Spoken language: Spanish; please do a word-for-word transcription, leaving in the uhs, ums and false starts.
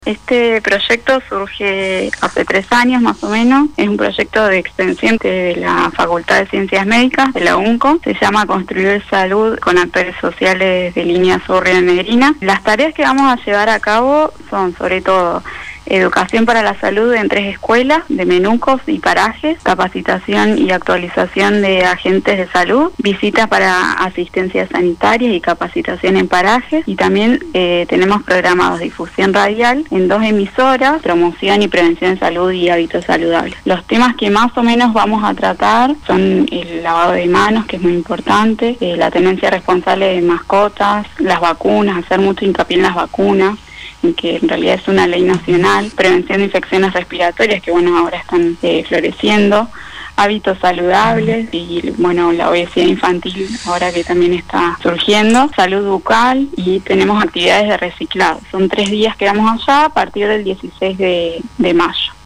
Este proyecto surge hace tres años más o menos, es un proyecto de extensión de la Facultad de Ciencias Médicas de la UNCO, se llama Construir Salud con Actores Sociales de Línea Sur Río Negrina. Las tareas que vamos a llevar a cabo son sobre todo educación para la salud en tres escuelas de Menucos y Parajes, capacitación y actualización de agentes de salud, visita para asistencia sanitaria y capacitación en Parajes, y también eh, tenemos programados difusión radial en dos emisoras, promoción y prevención de salud y hábitos saludables. Los temas que más o menos vamos a tratar son el lavado de manos, que es muy importante, eh, la tenencia responsable de mascotas, las vacunas, hacer mucho hincapié en las vacunas, que en realidad es una ley nacional, prevención de infecciones respiratorias, que bueno, ahora están eh, floreciendo, hábitos saludables y bueno, la obesidad infantil ahora que también está surgiendo, salud bucal, y tenemos actividades de reciclado. Son tres días que vamos allá a partir del dieciséis de mayo.